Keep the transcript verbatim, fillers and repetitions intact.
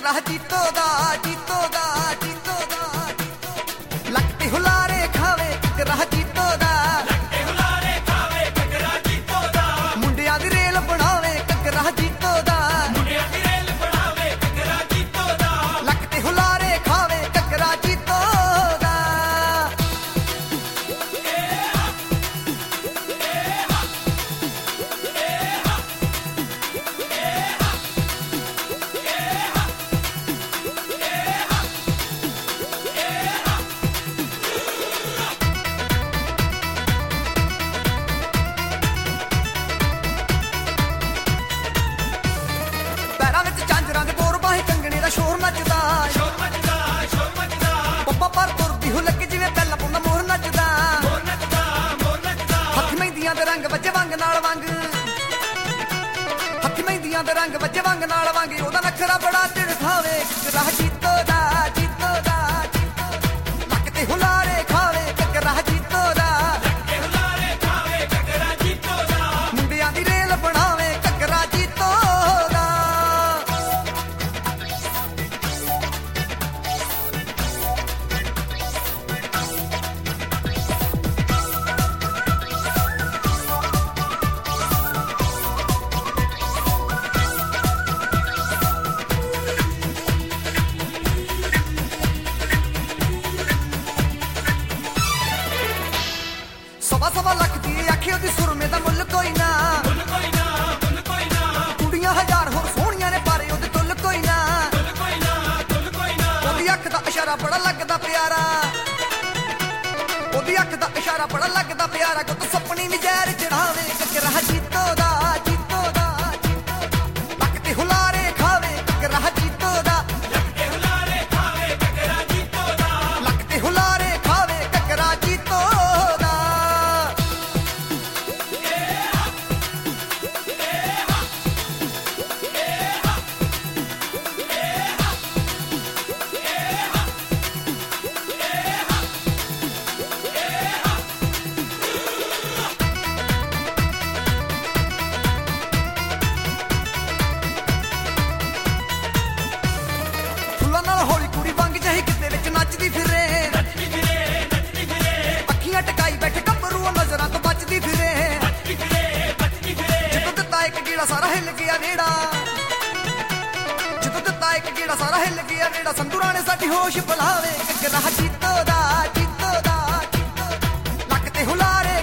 ककरा जीतो दा जीतो दा जीतो दा लगते हुलारे खावे ककरा जीतो दा लगते हुलारे खावे ककरा जीतो दा मुंडिया दी रेल बनावे ककरा जीतो दा मुंडिया दी रेल बनावे ककरा जीतो दा लगते हुलारे खावे ककरा जीतो दा शोर मचदा शोर मचदा शोर मचदा पप्पा पर तुरदी हो लगे जिवें पहला पुंदा मोर नचदा मोर नचदा मोर नचदा हथ मेहंदियां दे रंग वजे वंग नाल वंग हथ मेहंदियां दे रंग वजे वंग नाल वंग ओदा नखरा बड़ा तिड़खावे ककरा जीतो दा जीतो दा लगते हुलारे खावे ककरा जीतो दा लगते हुलारे खावे ककरा जीतो दा मुंडियां दी रेल बनावे ककरा जीतो दा सवा सवा लख दी आखे ओदी सुरमे दा मुੱਲ कोई ना मुੱਲ कोई ना मुੱਲ कोई ना कुड़ियां हजार होर सोहणियां ने पर ओदे तुल कोई ना तुल कोई ना तुल कोई ना ओदी अख दा इशारा बड़ा लगदा प्यारा ओदी अख दा इशारा बड़ा लगदा प्यारा गुੱਤ सपनी नी जहर चढ़ावे ककरा जीतो दा जीतो दा लगते हुलारे खावे ककरा जीतो दा लगते हुलारे खावे ककरा जीतो दा लगते हुलारे खावे ककरा जीतो दा हौली कुड़ी वांग चाहे किते विच नचदी फिरे नचदी फिरे नचदी फिरे अखियां टकाई बैठे गब्बरू नजरां तो बचदी फिरे बचदी फिरे बचदी फिरे जिद्दों दित्ता इक गेड़ा सारा हिल गया वेड़ा जिद्दों दित्ता इक गेड़ा सारा हिल गया वेड़ा संधूरां ने साडी होश बुलावे ककरा जीतो दा जीतो दा लगते हुलारे